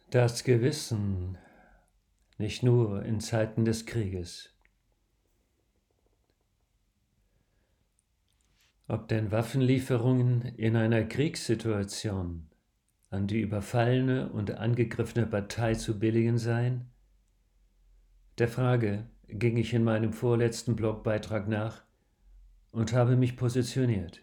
Das Gewissen, nicht nur in Zeiten des Krieges. Ob denn Waffenlieferungen in einer Kriegssituation an die überfallene und angegriffene Partei zu billigen seien? Der Frage ging ich in meinem vorletzten Blogbeitrag nach und habe mich positioniert.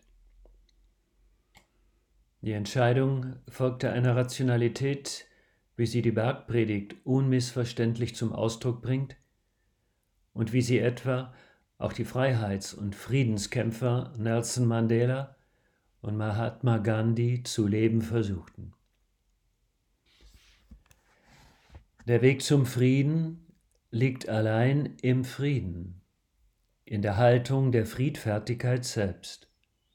Die Entscheidung folgte einer Rationalität, wie sie die Bergpredigt unmissverständlich zum Ausdruck bringt und wie sie etwa auch die Freiheits- und Friedenskämpfer Nelson Mandela und Mahatma Gandhi zu leben versuchten. Der Weg zum Frieden liegt allein im Frieden, in der Haltung der Friedfertigkeit selbst.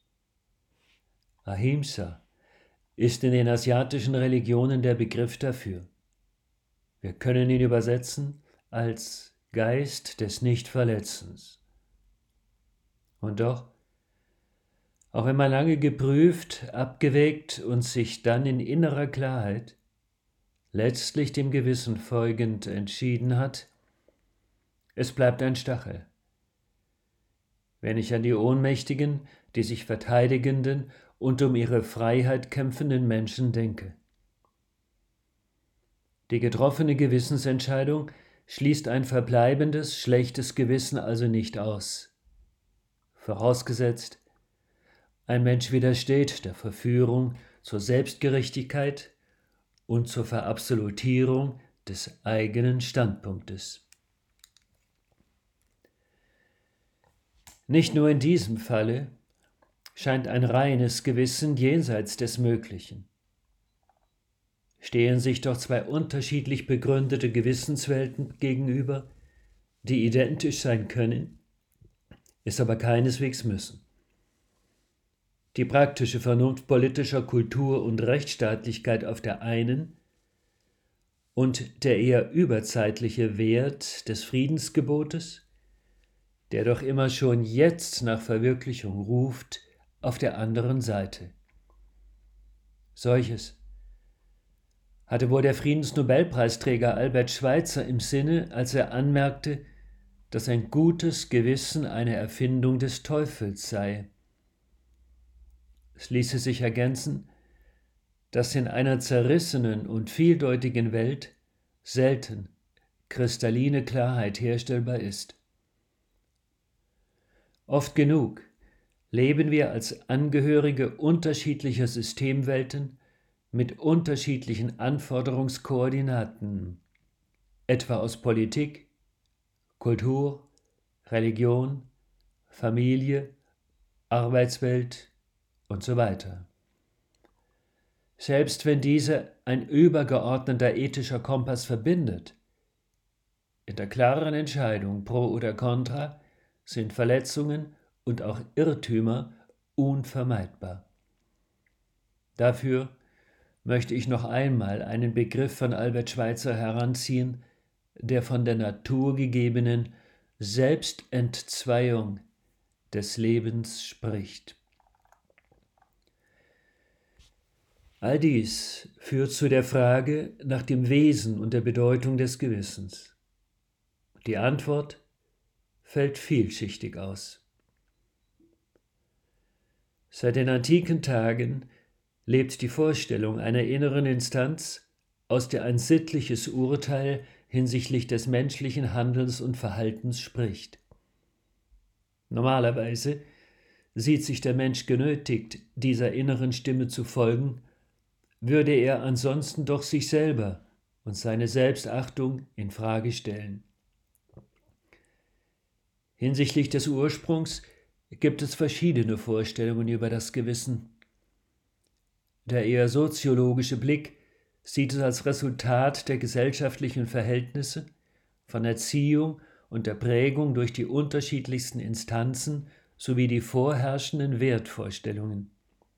Ahimsa ist in den asiatischen Religionen der Begriff dafür. Wir können ihn übersetzen als Geist des Nichtverletzens. Und doch, auch wenn man lange geprüft, abgewägt und sich dann in innerer Klarheit, letztlich dem Gewissen folgend entschieden hat, es bleibt ein Stachel. Wenn ich an die ohnmächtigen, die sich verteidigenden und um ihre Freiheit kämpfenden Menschen denke. Die getroffene Gewissensentscheidung schließt ein verbleibendes, schlechtes Gewissen also nicht aus. Vorausgesetzt, ein Mensch widersteht der Verführung zur Selbstgerechtigkeit und zur Verabsolutierung des eigenen Standpunktes. Nicht nur in diesem Falle scheint ein reines Gewissen jenseits des Möglichen. Stehen sich doch zwei unterschiedlich begründete Gewissenswelten gegenüber, die identisch sein können, es aber keineswegs müssen. Die praktische Vernunft politischer Kultur und Rechtsstaatlichkeit auf der einen und der eher überzeitliche Wert des Friedensgebotes, der doch immer schon jetzt nach Verwirklichung ruft, auf der anderen Seite. Solches hatte wohl der Friedensnobelpreisträger Albert Schweitzer im Sinne, als er anmerkte, dass ein gutes Gewissen eine Erfindung des Teufels sei. Es ließe sich ergänzen, dass in einer zerrissenen und vieldeutigen Welt selten kristalline Klarheit herstellbar ist. Oft genug leben wir als Angehörige unterschiedlicher Systemwelten mit unterschiedlichen Anforderungskoordinaten, etwa aus Politik, Kultur, Religion, Familie, Arbeitswelt und so weiter. Selbst wenn diese ein übergeordneter ethischer Kompass verbindet, in der klaren Entscheidung pro oder contra sind Verletzungen und auch Irrtümer unvermeidbar. Dafür möchte ich noch einmal einen Begriff von Albert Schweitzer heranziehen, der von der naturgegebenen Selbstentzweiung des Lebens spricht. All dies führt zu der Frage nach dem Wesen und der Bedeutung des Gewissens. Die Antwort fällt vielschichtig aus. Seit den antiken Tagen lebt die Vorstellung einer inneren Instanz, aus der ein sittliches Urteil hinsichtlich des menschlichen Handelns und Verhaltens spricht. Normalerweise sieht sich der Mensch genötigt, dieser inneren Stimme zu folgen, würde er ansonsten doch sich selber und seine Selbstachtung in Frage stellen. Hinsichtlich des Ursprungs gibt es verschiedene Vorstellungen über das Gewissen. Der eher soziologische Blick sieht es als Resultat der gesellschaftlichen Verhältnisse, von Erziehung und der Prägung durch die unterschiedlichsten Instanzen sowie die vorherrschenden Wertvorstellungen.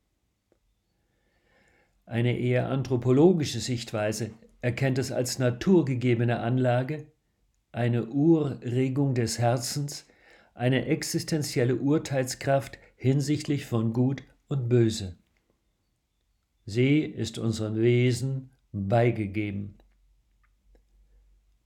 Eine eher anthropologische Sichtweise erkennt es als naturgegebene Anlage, eine Urregung des Herzens, eine existenzielle Urteilskraft hinsichtlich von Gut und Böse. Sie ist unserem Wesen beigegeben.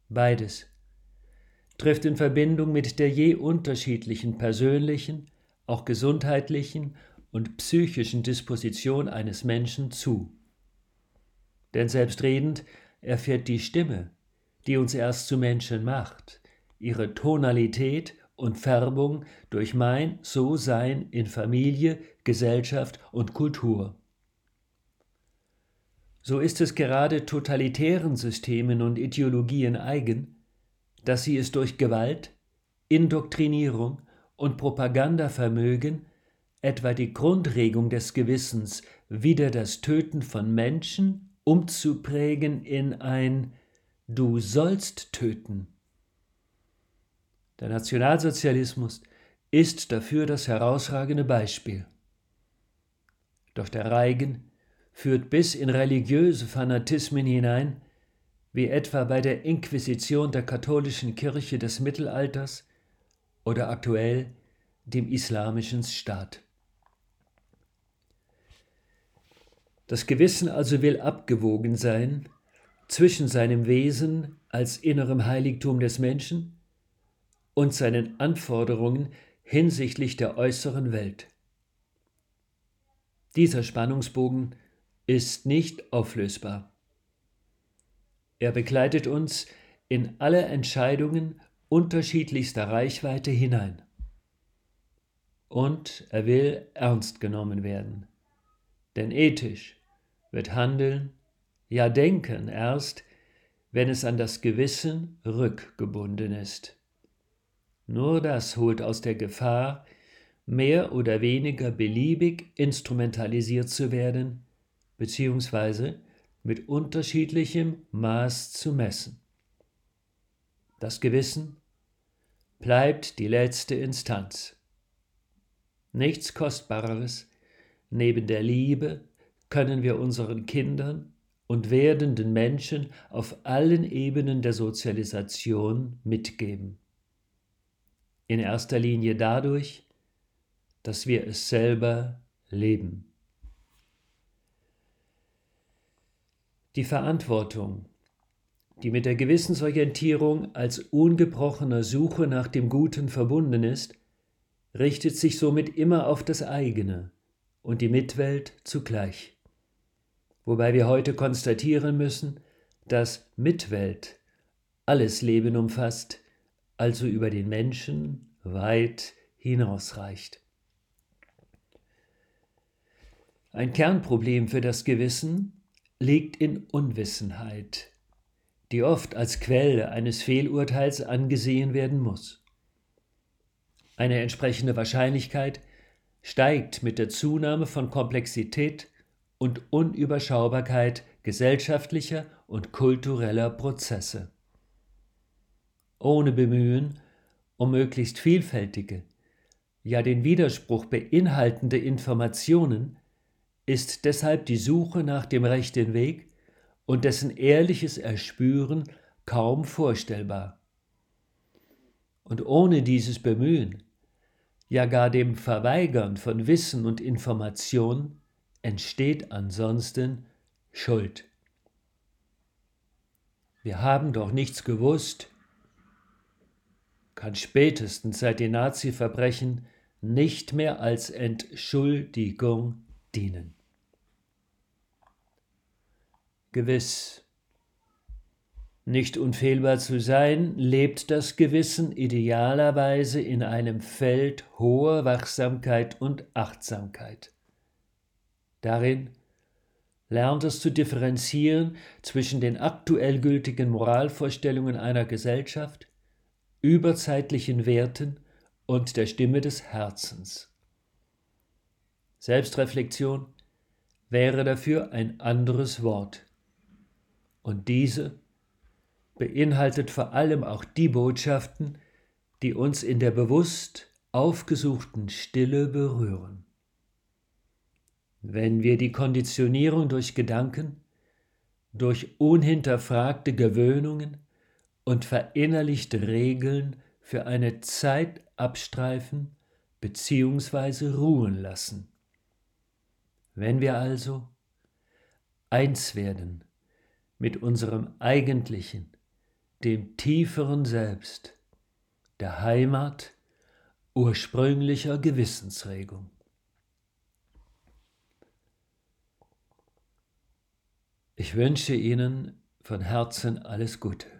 Beides trifft in Verbindung mit der je unterschiedlichen persönlichen, auch gesundheitlichen und psychischen Disposition eines Menschen zu. Denn selbstredend erfährt die Stimme, die uns erst zu Menschen macht, ihre Tonalität und Färbung durch mein So-Sein in Familie, Gesellschaft und Kultur. So ist es gerade totalitären Systemen und Ideologien eigen, dass sie es durch Gewalt, Indoktrinierung und Propaganda vermögen, etwa die Grundregung des Gewissens wider das Töten von Menschen umzuprägen in ein „Du sollst töten“. Der Nationalsozialismus ist dafür das herausragende Beispiel. Doch der Reigen führt bis in religiöse Fanatismen hinein, wie etwa bei der Inquisition der katholischen Kirche des Mittelalters oder aktuell dem islamischen Staat. Das Gewissen also will abgewogen sein zwischen seinem Wesen als innerem Heiligtum des Menschen und seinen Anforderungen hinsichtlich der äußeren Welt. Dieser Spannungsbogen ist nicht auflösbar. Er begleitet uns in alle Entscheidungen unterschiedlichster Reichweite hinein. Und er will ernst genommen werden. Denn ethisch wird Handeln, ja Denken erst, wenn es an das Gewissen rückgebunden ist. Nur das holt aus der Gefahr, mehr oder weniger beliebig instrumentalisiert zu werden, beziehungsweise mit unterschiedlichem Maß zu messen. Das Gewissen bleibt die letzte Instanz. Nichts Kostbareres neben der Liebe können wir unseren Kindern und werdenden Menschen auf allen Ebenen der Sozialisation mitgeben. In erster Linie dadurch, dass wir es selber leben. Die Verantwortung, die mit der Gewissensorientierung als ungebrochener Suche nach dem Guten verbunden ist, richtet sich somit immer auf das eigene und die Mitwelt zugleich. Wobei wir heute konstatieren müssen, dass Mitwelt alles Leben umfasst, also über den Menschen weit hinausreicht. Ein Kernproblem für das Gewissen liegt in Unwissenheit, die oft als Quelle eines Fehlurteils angesehen werden muss. Eine entsprechende Wahrscheinlichkeit steigt mit der Zunahme von Komplexität und Unüberschaubarkeit gesellschaftlicher und kultureller Prozesse. Ohne Bemühen um möglichst vielfältige, ja den Widerspruch beinhaltende Informationen ist deshalb die Suche nach dem rechten Weg und dessen ehrliches Erspüren kaum vorstellbar. Und ohne dieses Bemühen, ja gar dem Verweigern von Wissen und Information, entsteht ansonsten Schuld. Wir haben doch nichts gewusst, kann spätestens seit den Nazi-Verbrechen nicht mehr als Entschuldigung dienen. Gewiss, nicht unfehlbar zu sein, lebt das Gewissen idealerweise in einem Feld hoher Wachsamkeit und Achtsamkeit. Darin lernt es zu differenzieren zwischen den aktuell gültigen Moralvorstellungen einer Gesellschaft, überzeitlichen Werten und der Stimme des Herzens. Selbstreflexion wäre dafür ein anderes Wort. Und diese beinhaltet vor allem auch die Botschaften, die uns in der bewusst aufgesuchten Stille berühren. Wenn wir die Konditionierung durch Gedanken, durch unhinterfragte Gewöhnungen und verinnerlichte Regeln für eine Zeit abstreifen bzw. ruhen lassen. Wenn wir also eins werden mit unserem eigentlichen, dem tieferen Selbst, der Heimat ursprünglicher Gewissensregung. Ich wünsche Ihnen von Herzen alles Gute.